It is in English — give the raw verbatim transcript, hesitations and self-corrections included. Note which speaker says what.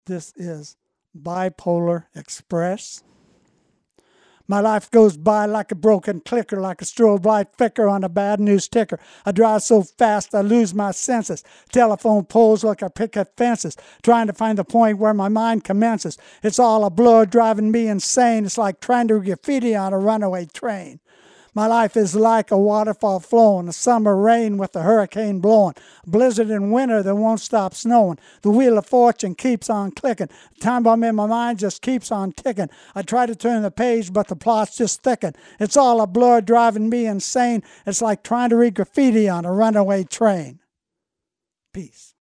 Speaker 1: This is Bipolar Express. My life goes by like a broken clicker, like a strobe light flicker on a bad news ticker. I drive so fast I lose my senses. Telephone poles look like picket fences, trying to find the point where my mind commences. It's all a blur, driving me insane. It's like trying to graffiti on a runaway train. My life is like a waterfall flowing, a summer rain with a hurricane blowing, a blizzard in winter that won't stop snowing. The wheel of fortune keeps on clicking. The time bomb in my mind just keeps on ticking. I try to turn the page, but the plot's just thicken. It's all a blur, driving me insane. It's like trying to read graffiti on a runaway train. Peace.